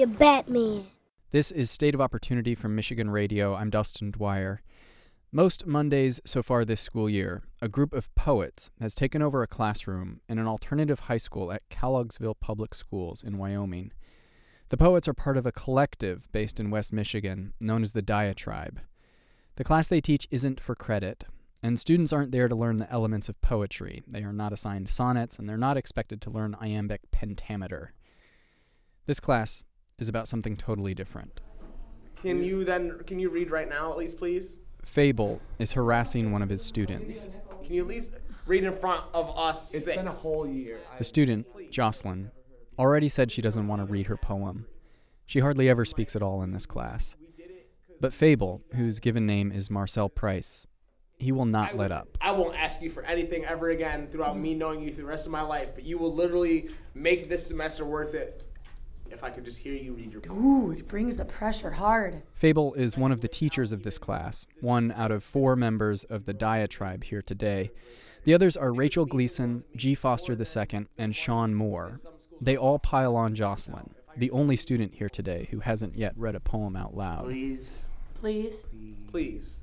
be a Batman. This is State of Opportunity from Michigan Radio. I'm Dustin Dwyer. Most Mondays so far this school year, a group of poets has taken over a classroom in an alternative high school at Kellogg'sville Public Schools in Wyoming. The poets are part of a collective based in West Michigan known as the Diatribe. The class they teach isn't for credit, and students aren't there to learn the elements of poetry. They are not assigned sonnets, and they're not expected to learn iambic pentameter. This class is about something totally different. Can you read right now at least, please? Fable is harassing one of his students. Can you at least read in front of us? It's been a whole year. The student, Jocelyn, already said she doesn't want to read her poem. She hardly ever speaks at all in this class. But Fable, whose given name is Marcel Price, he will not let up. I won't ask you for anything ever again throughout me knowing you through the rest of my life, but you will literally make this semester worth it if I could just hear you read your poem. Ooh, it brings the pressure hard. Fable is one of the teachers of this class, one out of 4 members of the Diatribe here today. The others are Rachel Gleason, G. Foster II, and Sean Moore. They all pile on Jocelyn, the only student here today who hasn't yet read a poem out loud. Please. Please. Please.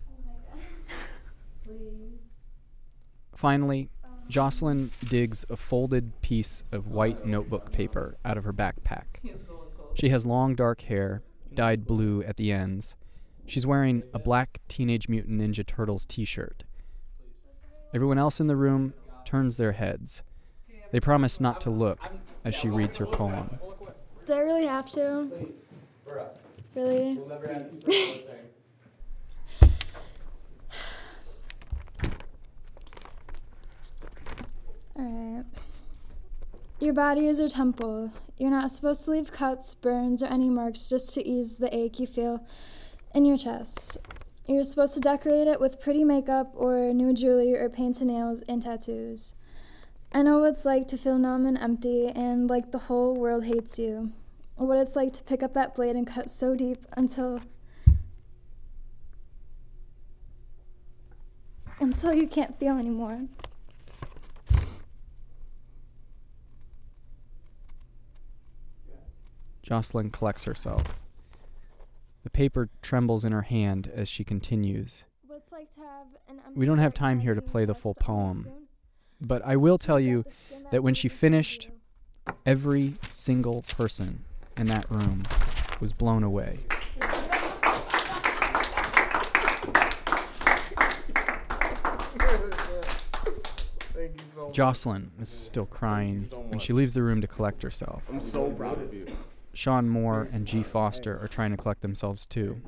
Finally, Jocelyn digs a folded piece of white notebook paper out of her backpack. She has long dark hair, dyed blue at the ends. She's wearing a black Teenage Mutant Ninja Turtles t-shirt. Everyone else in the room turns their heads. They promise not to look as she reads her poem. Do I really have to? Really? Alright. Your body is your temple. You're not supposed to leave cuts, burns, or any marks just to ease the ache you feel in your chest. You're supposed to decorate it with pretty makeup or new jewelry or paint nails and tattoos. I know what it's like to feel numb and empty and like the whole world hates you. What it's like to pick up that blade and cut so deep until you can't feel anymore. Jocelyn collects herself. The paper trembles in her hand as she continues. We don't have time here to play the full poem, but I will tell you that when she finished, every single person in that room was blown away. Jocelyn is still crying, and she leaves the room to collect herself. I'm so proud of you. Sean Moore and G. Foster are trying to collect themselves too.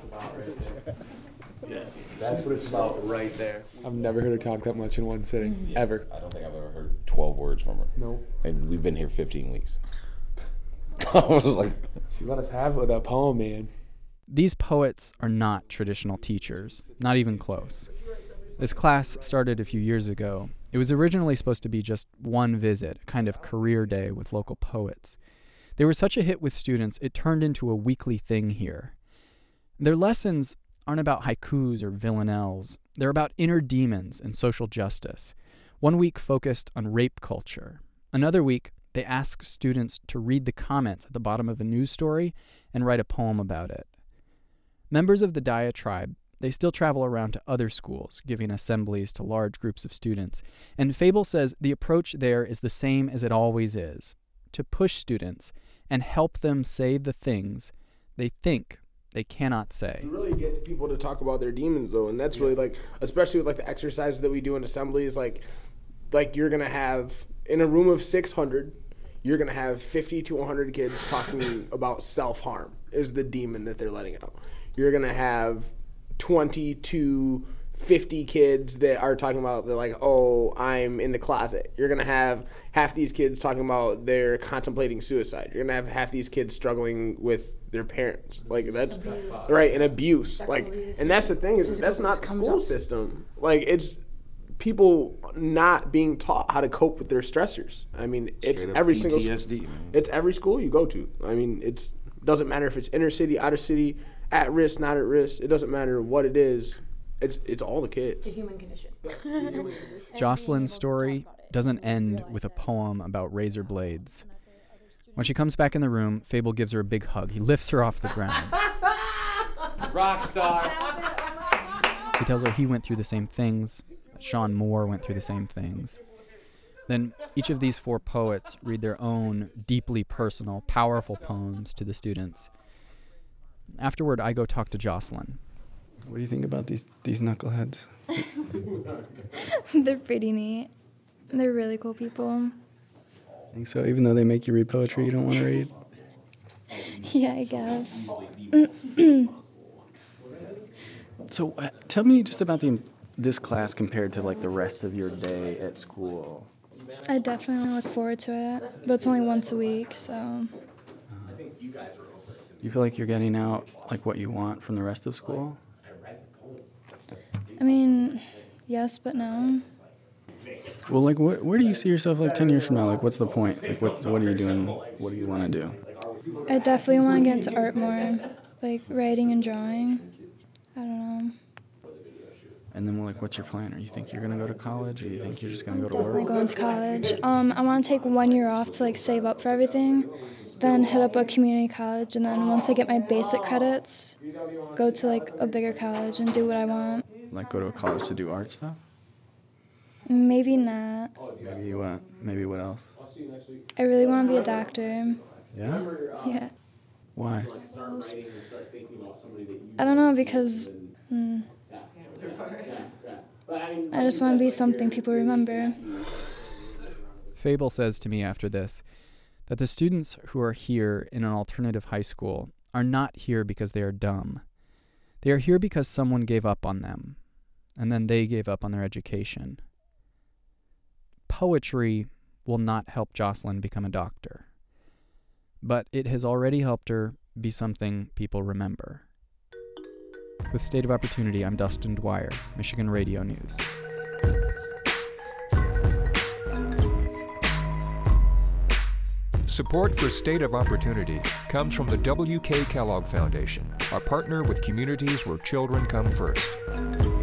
That's what it's about right there. I've never heard her talk that much in one sitting, ever. I don't think I've ever heard 12 words from her. No. And we've been here 15 weeks. I was like... She let us have it with that poem, man. These poets are not traditional teachers, not even close. This class started a few years ago. It was originally supposed to be just one visit, a kind of career day with local poets. They were such a hit with students, it turned into a weekly thing here. Their lessons aren't about haikus or villanelles. They're about inner demons and social justice. One week focused on rape culture. Another week, they ask students to read the comments at the bottom of a news story and write a poem about it. Members of the Diatribe, they still travel around to other schools, giving assemblies to large groups of students. And Fable says the approach there is the same as it always is, to push students and help them say the things they think they cannot say. You really get people to talk about their demons, though, and that's really, like, especially with, like, the exercises that we do in assemblies, like you're going to have, in a room of 600, you're going to have 50 to 100 kids talking about self-harm is the demon that they're letting out. You're going to have 20 to 50 kids that are talking about, they're like, oh, I'm in the closet. You're going to have half these kids talking about they're contemplating suicide. You're going to have half these kids struggling with their parents. Like, that's right, and abuse. Like, and that's the thing, is that's not the school system. Like, it's people not being taught how to cope with their stressors. I mean, it's every single PTSD, it's every school you go to. I mean, it's doesn't matter if it's inner city, outer city, at risk, not at risk. It doesn't matter what it is. It's all the kids. The human condition. Jocelyn's story doesn't end with a poem about razor blades. When she comes back in the room, Fable gives her a big hug. He lifts her off the ground. Rock star. He tells her he went through the same things. Sean Moore went through the same things. Then each of these 4 poets read their own deeply personal, powerful poems to the students. Afterward, I go talk to Jocelyn. What do you think about these knuckleheads? They're pretty neat. They're really cool people. I think so. Even though they make you read poetry you don't want to read? Yeah, I guess. So tell me just about this class compared to like the rest of your day at school. I definitely look forward to it, but it's only once a week, so. You feel like you're getting out like what you want from the rest of school? I mean, yes, but no. Well, like, where do you see yourself like 10 years from now? Like, what's the point? Like, what are you doing? What do you want to do? I definitely want to get into art more, like writing and drawing. I don't know. And then, like, what's your plan? Or you think you're going to go to college, or you think you're just going to go to Definitely work? going to college. I want to take 1 year off to like save up for everything, then hit up a community college, and then once I get my basic credits, go to like a bigger college and do what I want. Like, go to a college to do art stuff? Maybe not. Maybe what? Maybe what else? I really want to be a doctor. Yeah? Yeah. Why? I don't know, because I just want to be something people remember. Fable says to me after this that the students who are here in an alternative high school are not here because they are dumb. They are here because someone gave up on them, and then they gave up on their education. Poetry will not help Jocelyn become a doctor, but it has already helped her be something people remember. With State of Opportunity, I'm Dustin Dwyer, Michigan Radio News. Support for State of Opportunity comes from the W.K. Kellogg Foundation, a partner with communities where children come first.